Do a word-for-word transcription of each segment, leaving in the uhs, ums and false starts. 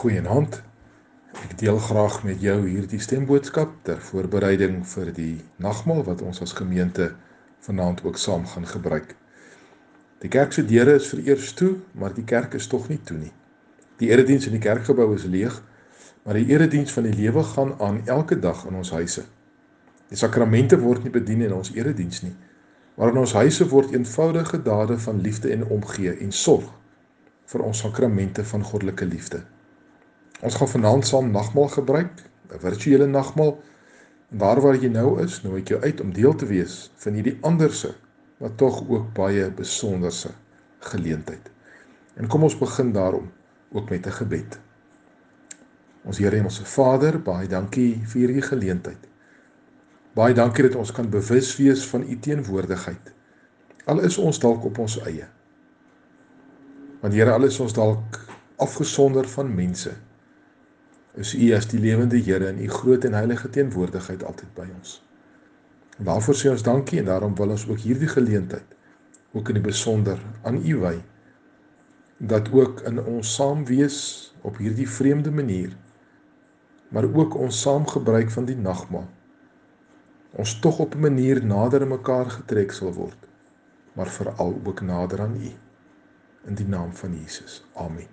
Goeienaand. Ek deel graag met jou hierdie stemboodskap ter voorbereiding vir die nagmaal wat ons as gemeente vanaand ook saam gaan gebruik. Die kerk se deure is vereers toe, maar die kerk is tog nie toe nie. Die erediens in die kerkgebou is leeg, maar die erediens van die lewe gaan aan elke dag in ons huise. Die sakramente word nie bedien in ons erediens nie, maar in ons huise word eenvoudige dade van liefde en omgee en sorg vir ons sakramente van goddelike liefde. Ons gaan vanaand saam nagmaal gebruik, 'n virtuele nagmaal, en daar waar jy nou is, nooi ek jou uit om deel te wees van hierdie anderse, maar tog ook baie besonderse geleentheid. En kom ons begin daarom ook met 'n gebed. Ons Here Hemelse Vader, baie dankie vir hierdie geleentheid. Baie dankie dat ons kan bewus wees van U teenwoordigheid. Al is ons dalk op ons eie. Want Here, al is ons dalk afgesonder van mense, is U as die lewende Here in U groot en heilige teenwoordigheid altyd by ons. En daarvoor sê ons dankie en daarom wil ons ook hierdie geleentheid ook in die besonder aan U wy, dat ook in ons saam wees op hierdie vreemde manier, maar ook ons saam gebruik van die nagmaal, ons tog op 'n manier nader aan mekaar getrek sal word, maar veral ook nader aan U. In die naam van Jesus. Amen.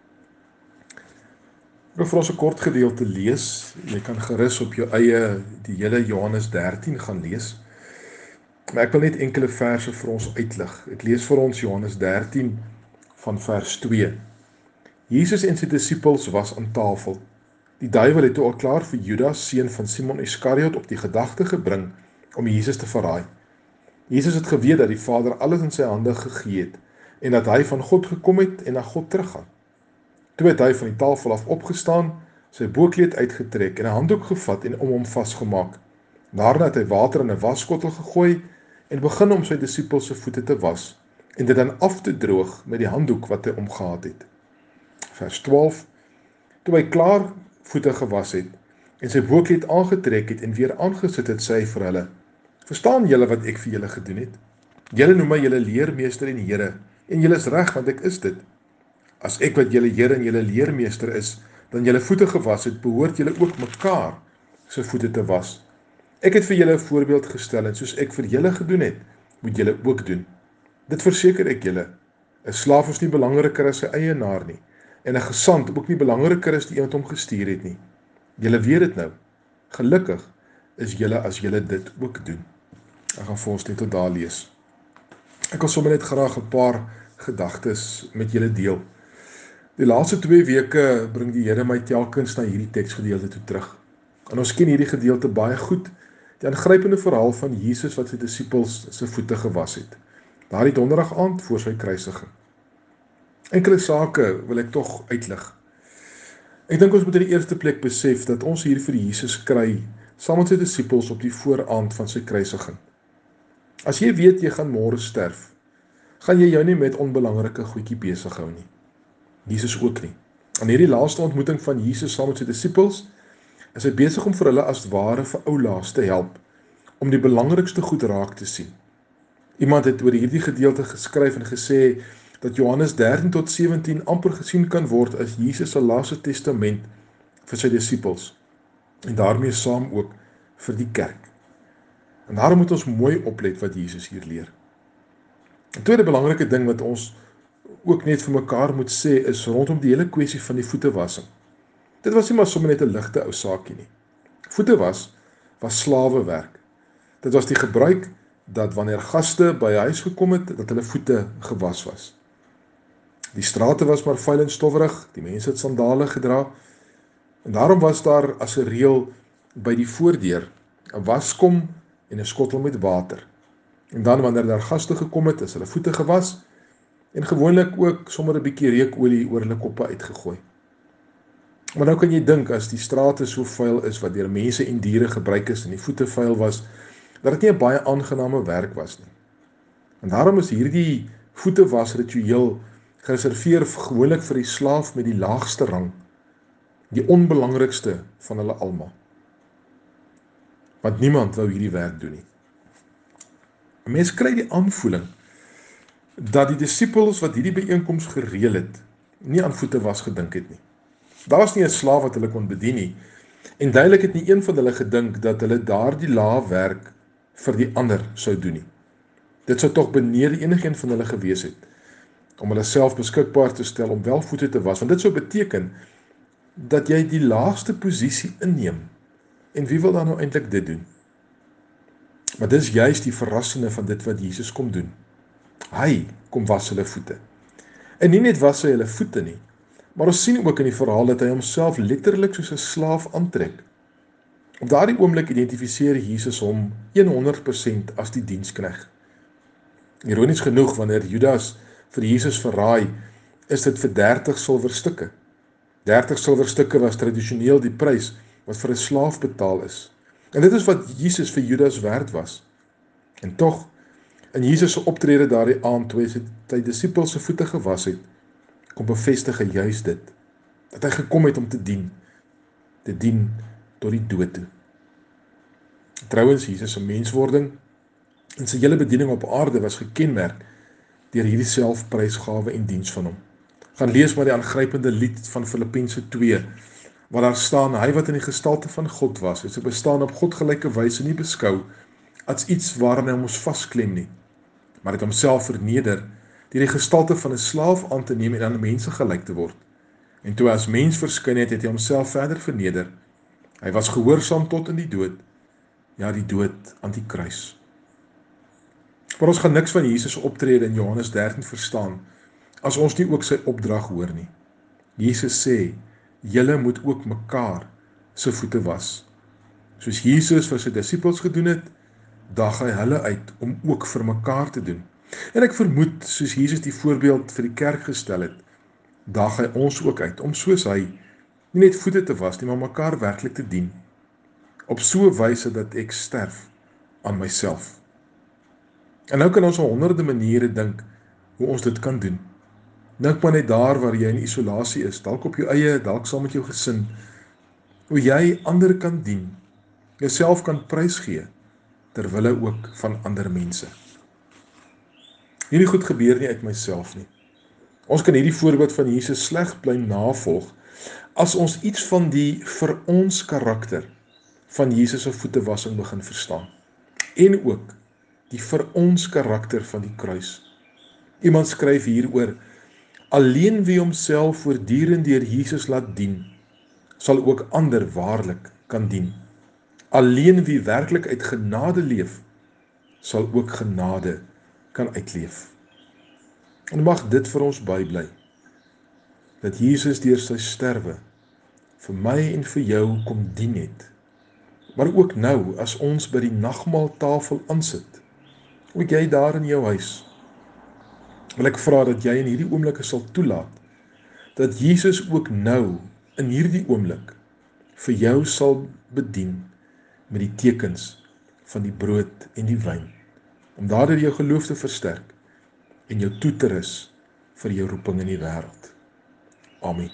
Ek wil vir ons 'n kort gedeelte lees. Jy kan gerus op jou eie die hele Johannes dertien gaan lees. Maar ek wil net enkele verse vir ons uitlig. Ek lees vir ons Johannes dertien van vers twee. Jesus en sy disippels was aan tafel. Die duiwel het toe al klaar vir Judas, seun van Simon Iskariot, op die gedagte gebring om Jesus te verraai. Jesus het geweet dat die Vader alles in sy hande gegee het en dat hy van God gekom het en na God teruggaan. Toe het hy van die tafel af opgestaan, sy boekleed uitgetrek en 'n handdoek gevat en om hom vasgemaak. Daarna het hy water in 'n wasskottel gegooi en begin om sy disippels se voete te was en dit dan af te droog met die handdoek wat hy omgehad het. Vers twaalf. Toe hy klaar voete gewas het en sy boekleed aangetrek het en weer aangesit het, sê hy vir hulle: "Verstaan julle wat ek vir julle gedoen het? Julle noem my julle leermeester en Here, en julle is reg, want ek is dit. As ek wat julle Here en julle leermeester is, dan julle voete gewas het, behoort julle ook mekaar se voete te was. Ek het vir julle 'n voorbeeld gestel en soos ek vir julle gedoen het, moet julle ook doen. Dit verseker ek julle, 'n slaaf is nie belangriker as sy eienaar nie, en 'n gesant ook nie belangriker as die een wat hom gestuur het nie. Julle weet dit nou. Gelukkig is julle as julle dit ook doen." Ek gaan vir ons net tot daar lees. Ek wil sommer net graag 'n paar gedagtes met julle deel. Die laaste twee weke bring die Here my telkens na hierdie teksgedeelte toe terug. En ons ken hierdie gedeelte baie goed, die aangrypende verhaal van Jesus wat sy disippels se voete gewas het. Daardie donderdag aand voor sy kruisiging. Enkele sake wil ek tog uitlig. Ek dink ons moet in die eerste plek besef dat ons hier vir Jesus kry, saam met sy disippels op die vooraand van sy kruisiging. As jy weet jy gaan môre sterf, gaan jy jou nie met onbelangrike goedjie besig hou nie. Jesus ook nie. In hierdie laaste ontmoeting van Jesus saam met sy disippels, is hy besig om vir hulle as ware vir oulaas te help, om die belangrikste goed raak te sien. Iemand het oor hierdie gedeelte geskryf en gesê, dat Johannes dertien tot sewentien amper gesien kan word as Jesus se laaste testament vir sy disippels, en daarmee saam ook vir die kerk. En daarom moet ons mooi oplet wat Jesus hier leer. 'n Tweede belangrike ding wat ons ook net vir mekaar moet sê, is rondom die hele kwessie van die voetewassing. Dit was nie maar sommer net 'n ligte ou saakie nie. Voete was, was slawewerk. Dit was die gebruik dat wanneer gaste by die huis gekom het, dat hulle voete gewas was. Die strate was maar vuil en stowwerig, die mense het sandale gedra, en daarom was daar as 'n reël by die voordeur 'n waskom en 'n skottel met water. En dan wanneer daar gaste gekom het, is hulle voete gewas en gewoonlik ook sommer 'n bietjie reukolie oor hulle koppe uitgegooi. Maar nou kan jy dink, as die strate so vuil is wat deur mense en diere gebruik is en die voete vuil was, dat dit nie 'n baie aangename werk was nie. En daarom is hierdie voetewasritueel gereserveer gewoonlik vir die slaaf met die laagste rang, die onbelangrikste van hulle almal. Want niemand wou hierdie werk doen nie. 'n Mens kry die aanvoeling dat die disippels wat hierdie byeenkoms gereël het, nie aan voete was gedink het nie. Daar was nie 'n slaaf wat hulle kon bedien nie. En duidelik het nie een van hulle gedink dat hulle daardie lae werk vir die ander sou doen nie. Dit sou tog benede enigeen van hulle gewees het, om hulle self beskikbaar te stel om wel voete te was, want dit sou beteken, dat jy die laagste posisie inneem, en wie wil dan nou eintlik dit doen? Maar dis juist die verrassende van dit wat Jesus kom doen. Hy kom was hulle voete. En nie net was hy hulle voete nie, maar ons sien ook in die verhaal dat hy homself letterlik soos 'n slaaf aantrek. Op daardie oomblik identifiseer Jesus hom honderd persent as die dienskneg. Ironies genoeg, wanneer Judas vir Jesus verraai, is dit vir dertig silwerstukke. dertig silwerstukke was tradisioneel die prys wat vir 'n slaaf betaal is. En dit is wat Jesus vir Judas werd was. En tog, in Jesus se optrede daardie aand, toe hy sy disippels se voete gewas het, kom bevestig hy juist dit, dat hy gekom het om te dien, te dien tot die dood toe. Trouwens, Jesus se menswording en sy hele bediening op aarde was gekenmerk deur hierdie selfprysgawe en diens van hom. Gaan lees maar die aangrypende lied van Filippense twee, waar daar staan, hy wat in die gestalte van God was, het sy bestaan op godgelyke wyse nie beskou as iets waaraan hy ons vasklem nie, maar het homself verneder deur die gestalte van 'n slaaf aan te neem en aan mense gelyk te word. En toe as mens verskyn het, het hy homself verder verneder. Hy was gehoorsaam tot in die dood, ja, die dood aan die kruis. Maar ons gaan niks van Jesus se optrede in Johannes dertien verstaan, as ons nie ook sy opdrag hoor nie. Jesus sê, julle moet ook mekaar se voete was. Soos Jesus vir sy disippels gedoen het, daag hy hulle uit om ook vir mekaar te doen. En ek vermoed, soos Jesus die voorbeeld vir die kerk gestel het, daag hy ons ook uit, om soos hy, nie net voete te was nie, maar mekaar werklik te dien, op so 'n wyse dat ek sterf aan myself. En nou kan ons op honderde maniere dink, hoe ons dit kan doen. Dink maar net daar waar jy in isolasie is, dalk op jou eie, dalk saam met jou gesin, hoe jy ander kan dien, jouself kan prysgee, terwille ook van ander mense. Hierdie goed gebeur nie uit myself nie. Ons kan hierdie voorbeeld van Jesus sleg bly navolg, as ons iets van die vir ons karakter van Jesus se voetewassing begin verstaan. En ook die vir ons karakter van die kruis. Iemand skryf hieroor, alleen wie homself voortdurend deur Jesus laat dien, sal ook ander waarlik kan dien. Alleen wie werklik uit genade leef, sal ook genade kan uitleef. En mag dit vir ons bybly, dat Jesus deur sy sterwe vir my en vir jou kom dien het, maar ook nou, as ons by die nagmaaltafel aansit, ook jy daar in jou huis, wil ek vra dat jy in hierdie oomblikke sal toelaat, dat Jesus ook nou, in hierdie oomblik, vir jou sal bedien, met die tekens van die brood en die wyn, om daardeur jou geloof te versterk, en jou toe te rus vir jou roeping in die wêreld. Amen.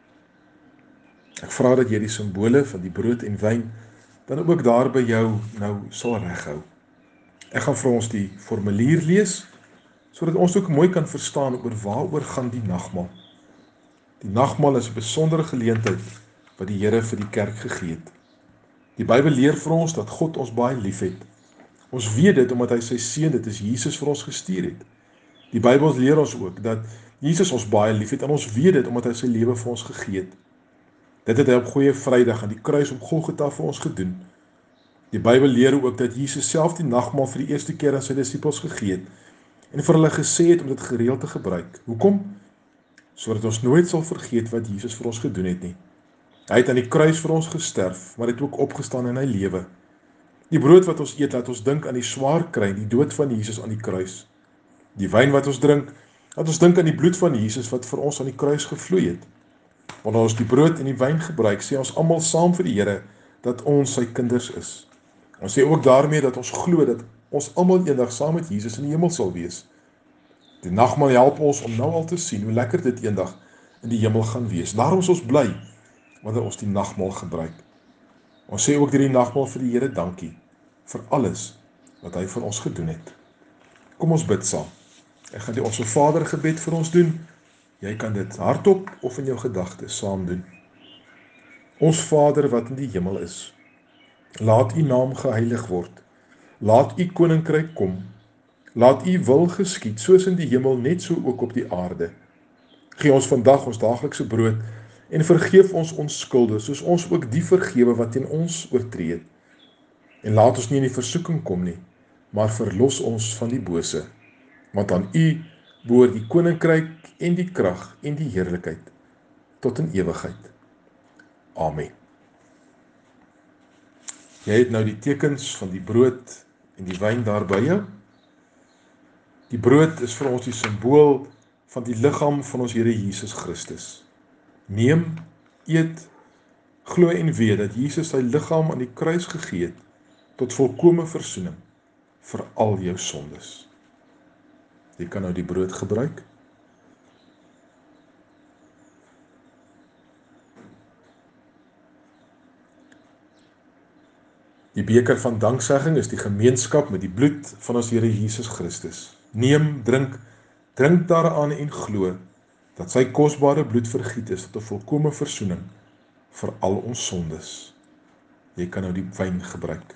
Ek vra dat jy die simbole van die brood en wyn, dan ook daar by jou nou sal reghou. Ek gaan vir ons die formulier lees, sodat ons ook mooi kan verstaan oor waaroor gaan die nagmaal. Die nagmaal is 'n besondere geleentheid wat die Here vir die kerk gegee het. Die Bybel leer vir ons dat God ons baie lief het. Ons weet dit omdat hy sy seun, dit is Jesus, vir ons gestuur het. Die Bybel leer ons ook dat Jesus ons baie lief het, en ons weet dit omdat hy sy lewe vir ons gegee het. Dit het hy op Goeie Vrydag aan die kruis op Golgotha vir ons gedoen. Die Bybel leer ook dat Jesus self die nagmaal vir die eerste keer aan sy disippels gegee het, en vir hulle gesê het om dit gereeld te gebruik. Hoekom? Sodat ons nooit sal vergeet wat Jesus vir ons gedoen het nie. Hy het aan die kruis vir ons gesterf, maar het ook opgestaan in hy lewe. Die brood wat ons eet, laat ons dink aan die swaar kry, die dood van Jesus aan die kruis. Die wyn wat ons drink, laat ons dink aan die bloed van Jesus wat vir ons aan die kruis gevloei het. Wanneer ons die brood en die wyn gebruik, sê ons almal saam vir die Here dat ons sy kinders is. Ons sê ook daarmee dat ons glo dat ons almal eendag saam met Jesus in die hemel sal wees. Die nagmaal help ons om nou al te sien hoe lekker dit eendag in die hemel gaan wees. Daarom is ons bly wanneer ons die nagmaal gebruik. Ons sê ook deur die nagmaal vir die Here dankie vir alles wat hy vir ons gedoen het. Kom ons bid saam. Ek gaan die Onse Vader gebed vir ons doen. Jy kan dit hardop of in jou gedagtes saam doen. Ons Vader wat in die hemel is, laat U naam geheilig word. Laat U koninkryk kom. Laat U wil geskied, soos in die hemel, net so ook op die aarde. Gee ons vandag ons daaglikse brood en vergeef ons ons skulde, soos ons ook die vergewe wat teen ons oortree het. En laat ons nie in die versoeking kom nie, maar verlos ons van die bose. Want aan U behoort die koninkryk en die krag en die heerlikheid tot in ewigheid. Amen. Jy het nou die tekens van die brood en die wyn daar by jou. Die brood is vir ons die simbool van die liggaam van ons Here Jesus Christus. Neem, eet, glo en weet dat Jesus sy liggaam aan die kruis gegee het tot volkome versoening vir al jou sondes. Jy kan nou die brood gebruik. Die beker van danksegging is die gemeenskap met die bloed van ons Here Jesus Christus. Neem, drink, drink daaraan en glo dat sy kosbare bloed vergiet is tot 'n volkome versoening vir al ons sondes. Jy kan nou die wyn gebruik.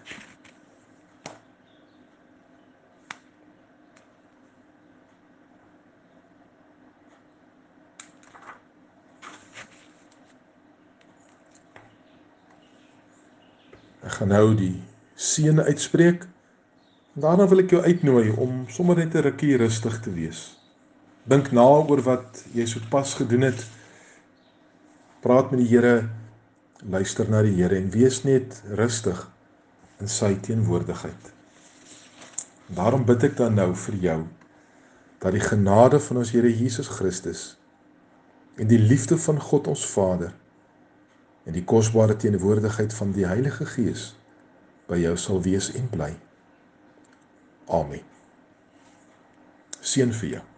Ek gaan nou die seën uitspreek. Daarna wil ek jou uitnooi om sommer net 'n rukkie rustig te wees. Dink na oor wat jy sopas gedoen het. Praat met die Here, luister na die Here en wees net rustig in sy teenwoordigheid. Daarom bid ek dan nou vir jou, dat die genade van ons Here Jesus Christus en die liefde van God ons Vader en die kosbare teenwoordigheid van die Heilige Gees by jou sal wees en bly. Amen. Seën vir jou.